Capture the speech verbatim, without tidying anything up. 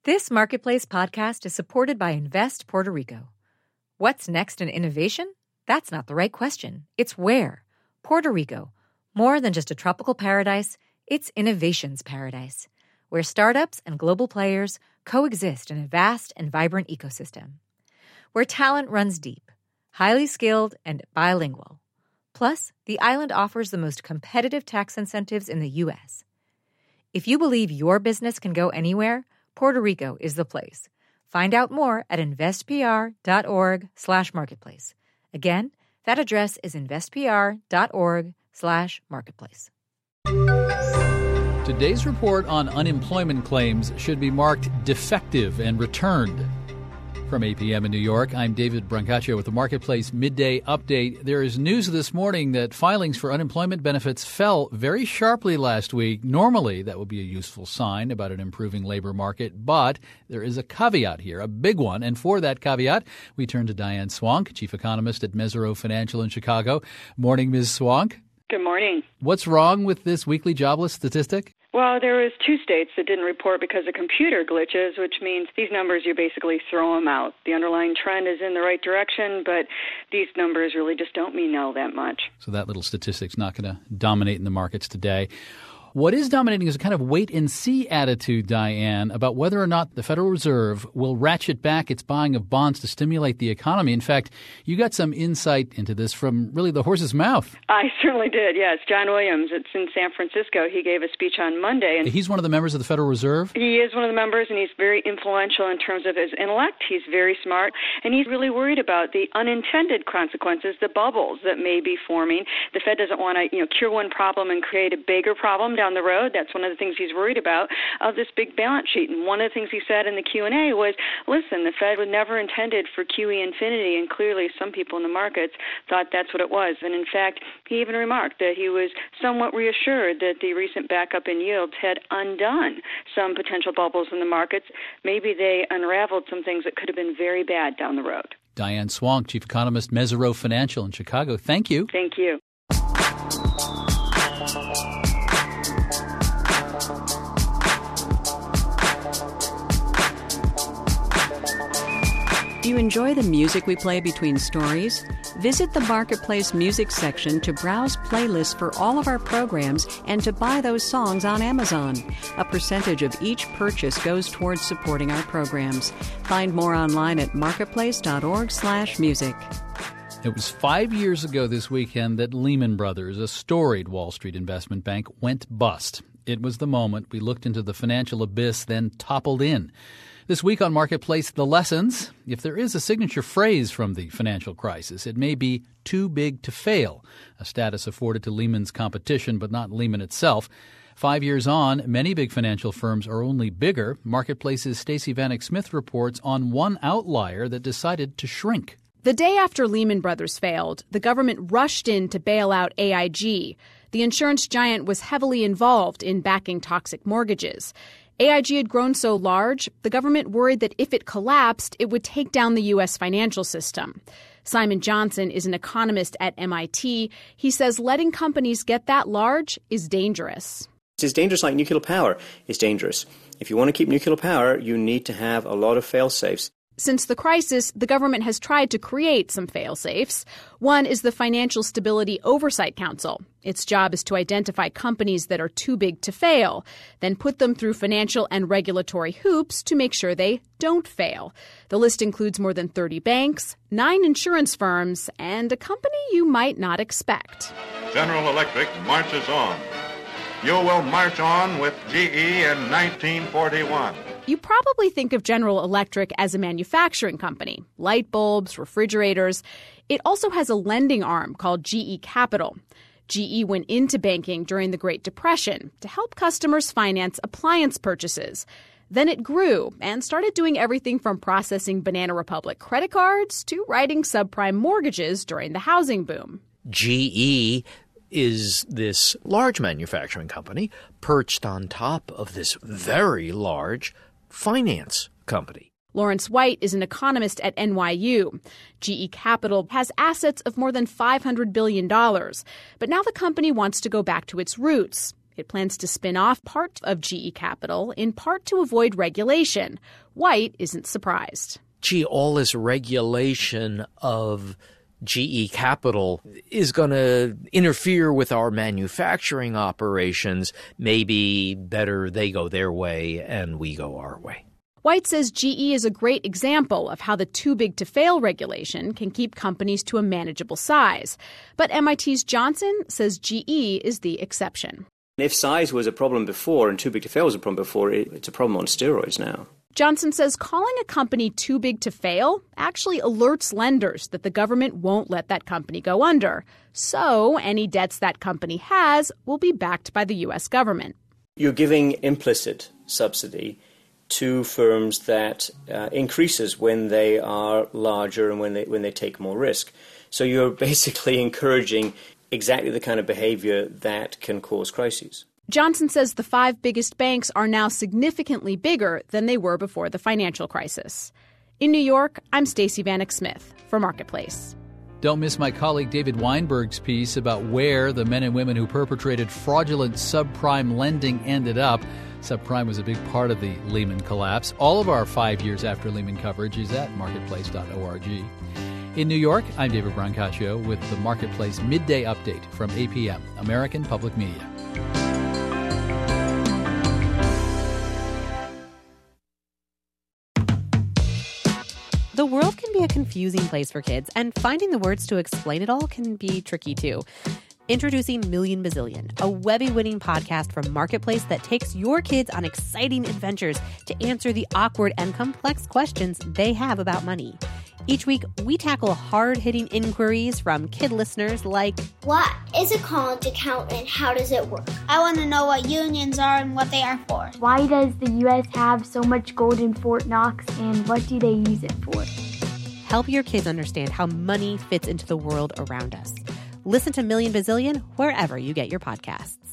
This Marketplace podcast is supported by Invest Puerto Rico. What's next in innovation? That's not the right question. It's where. Puerto Rico. More than just a tropical paradise, it's innovation's paradise, where startups and global players coexist in a vast and vibrant ecosystem. Where talent runs deep, highly skilled, and bilingual. Plus, the island offers the most competitive tax incentives in the U S. If you believe your business can go anywhere, Puerto Rico is the place. Find out more at investpr.org slash marketplace. Again, that address is investpr.org slash marketplace. Today's report on unemployment claims should be marked defective and returned. From A P M in New York, I'm David Brancaccio with the Marketplace Midday Update. There is news this morning that filings for unemployment benefits fell very sharply last week. Normally, that would be a useful sign about an improving labor market, but there is a caveat here, a big one. And for that caveat, we turn to Diane Swonk, chief economist at Mesirow Financial in Chicago. Morning, Miz Swonk. Good morning. What's wrong with this weekly jobless statistic? Well, there was two states that didn't report because of computer glitches, which means these numbers, you basically throw them out. The underlying trend is in the right direction, but these numbers really just don't mean all that much. So that little statistic's not going to dominate in the markets today. What is dominating is a kind of wait-and-see attitude, Diane, about whether or not the Federal Reserve will ratchet back its buying of bonds to stimulate the economy. In fact, you got some insight into this from really the horse's mouth. I certainly did, yes. John Williams, it's in San Francisco. He gave a speech on Monday. And he's one of the members of the Federal Reserve? He is one of the members, and he's very influential in terms of his intellect. He's very smart, and he's really worried about the unintended consequences, the bubbles that may be forming. The Fed doesn't want to, you know, cure one problem and create a bigger problem down the road. That's one of the things he's worried about, of this big balance sheet. And one of the things he said in the Q and A was, listen, the Fed was never intended for Q E infinity, and clearly some people in the markets thought that's what it was. And in fact, he even remarked that he was somewhat reassured that the recent backup in yields had undone some potential bubbles in the markets. Maybe they unraveled some things that could have been very bad down the road. Diane Swonk, chief economist, Mesirow Financial in Chicago. Thank you. Thank you. Do you enjoy the music we play between stories? Visit the Marketplace music section to browse playlists for all of our programs and to buy those songs on Amazon. A percentage of each purchase goes towards supporting our programs. Find more online at marketplace.org slash music. It was five years ago this weekend that Lehman Brothers, a storied Wall Street investment bank, went bust. It was the moment we looked into the financial abyss, then toppled in. This week on Marketplace, the lessons. If there is a signature phrase from the financial crisis, it may be too big to fail, a status afforded to Lehman's competition, but not Lehman itself. Five years on, many big financial firms are only bigger. Marketplace's Stacey Vanek Smith reports on one outlier that decided to shrink. The day after Lehman Brothers failed, the government rushed in to bail out A I G. The insurance giant was heavily involved in backing toxic mortgages. A I G had grown so large, the government worried that if it collapsed, it would take down the U S financial system. Simon Johnson is an economist at M I T. He says letting companies get that large is dangerous. It's dangerous like nuclear power is dangerous. If you want to keep nuclear power, you need to have a lot of fail-safes. Since the crisis, the government has tried to create some fail-safes. One is the Financial Stability Oversight Council. Its job is to identify companies that are too big to fail, then put them through financial and regulatory hoops to make sure they don't fail. The list includes more than thirty banks, nine insurance firms, and a company you might not expect. General Electric marches on. You will march on with G E in nineteen forty-one. You probably think of General Electric as a manufacturing company, light bulbs, refrigerators. It also has a lending arm called G E Capital. G E went into banking during the Great Depression to help customers finance appliance purchases. Then it grew and started doing everything from processing Banana Republic credit cards to writing subprime mortgages during the housing boom. G E is this large manufacturing company perched on top of this very large finance company. Lawrence White is an economist at N Y U. G E Capital has assets of more than five hundred billion dollars. But now the company wants to go back to its roots. It plans to spin off part of G E Capital, in part to avoid regulation. White isn't surprised. Gee, all this regulation of G E Capital is going to interfere with our manufacturing operations. Maybe better they go their way and we go our way. White says G E is a great example of how the too-big-to-fail regulation can keep companies to a manageable size. But M I T's Johnson says G E is the exception. If size was a problem before and too big to fail was a problem before, it's a problem on steroids now. Johnson says calling a company too big to fail actually alerts lenders that the government won't let that company go under. So any debts that company has will be backed by the U S government. You're giving implicit subsidy to firms that uh, increases when they are larger and when they when they take more risk. So you're basically encouraging exactly the kind of behavior that can cause crises. Johnson says the five biggest banks are now significantly bigger than they were before the financial crisis. In New York, I'm Stacey Vanek Smith for Marketplace. Don't miss my colleague David Weinberg's piece about where the men and women who perpetrated fraudulent subprime lending ended up. Subprime was a big part of the Lehman collapse. All of our five years after Lehman coverage is at marketplace dot org. In New York, I'm David Brancaccio with the Marketplace Midday Update from A P M, American Public Media. The world can be a confusing place for kids, and finding the words to explain it all can be tricky too. Introducing Million Bazillion, a Webby-winning podcast from Marketplace that takes your kids on exciting adventures to answer the awkward and complex questions they have about money. Each week, we tackle hard-hitting inquiries from kid listeners like, what is a college account and how does it work? I want to know what unions are and what they are for. Why does the U S have so much gold in Fort Knox and what do they use it for? Help your kids understand how money fits into the world around us. Listen to Million Bazillion wherever you get your podcasts.